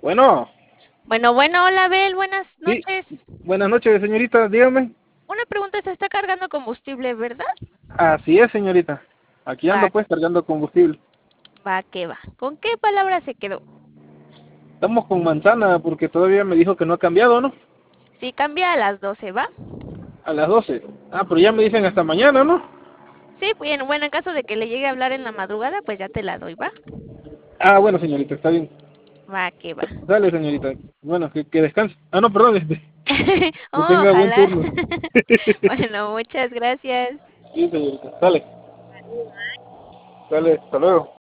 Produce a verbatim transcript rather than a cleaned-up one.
Bueno, Bueno, bueno, hola Abel, buenas sí, noches. buenas noches, señorita, dígame. Una pregunta, ¿se está cargando combustible, verdad? Así es, señorita. Aquí Va, ando pues cargando combustible. va, que va. ¿Con qué palabra se quedó? Estamos con manzana porque todavía me dijo que no ha cambiado, ¿no? Sí, cambia a las doce, ¿va? A las doce. Ah, pero ya me dicen hasta mañana, ¿no? Sí, bien, bueno, en caso de que le llegue a hablar en la madrugada, pues ya te la doy, ¿va? Ah, bueno, señorita, está bien. Va, que va. Dale, señorita. Bueno, que, que descanse. Ah, no, perdón, este, que Oh, tenga buen ojalá. turno. Bueno, muchas gracias. Sí, señorita. Dale, dale, hasta luego.